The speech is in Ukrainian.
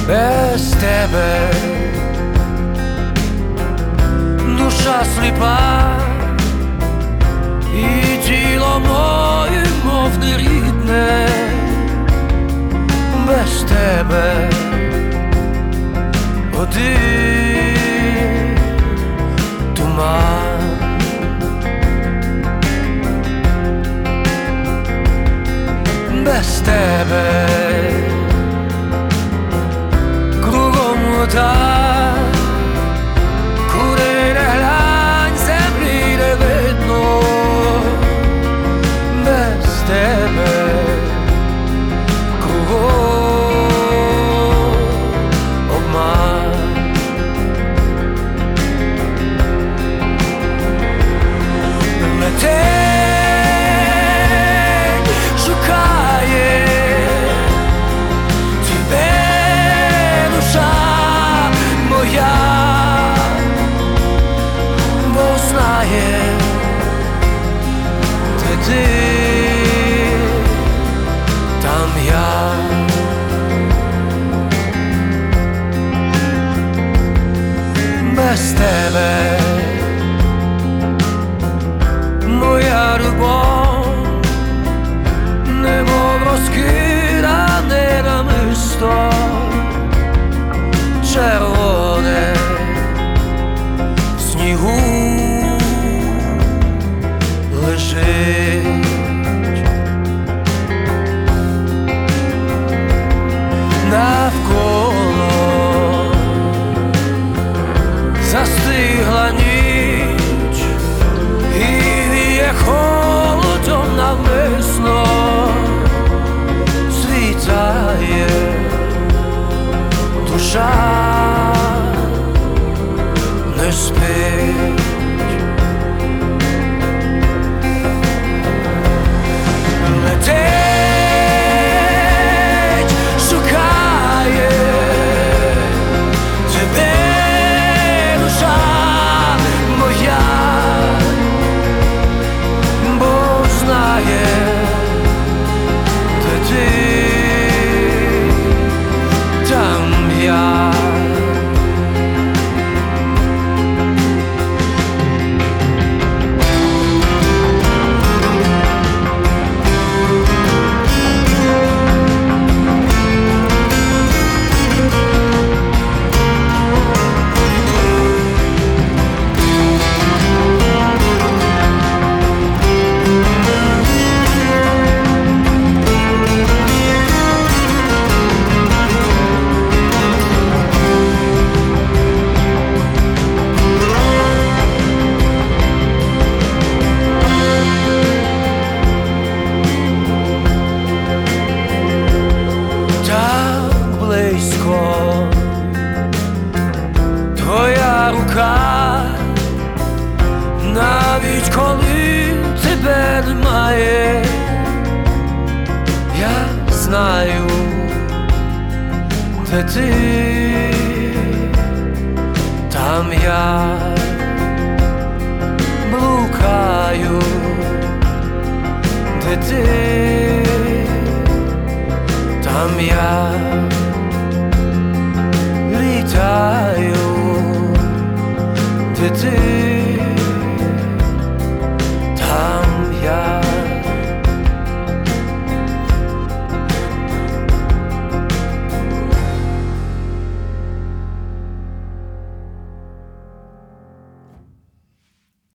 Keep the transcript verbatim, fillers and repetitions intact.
без тебе душа сліпа, і тіло моє, мов нерідне, без тебе один туман. Без тебе кругом вода, куди не глянь, землі не видно. Без тебе кругом обман. Летить, шукає тебе душа моя, бо знає, де ти, там я. Без тебе моя любов, немов розкидане намисто червоне в снігу лежить. Навколо застигла ніч, і віє холодом навмисно, світає душа, не спить. Летить, шукає тебе душа моя, бо знає, де ти, там я. Твоя рука, навіть коли тебе немає, я знаю, де ти, там я блукаю, де ти, там я літаю, де ти.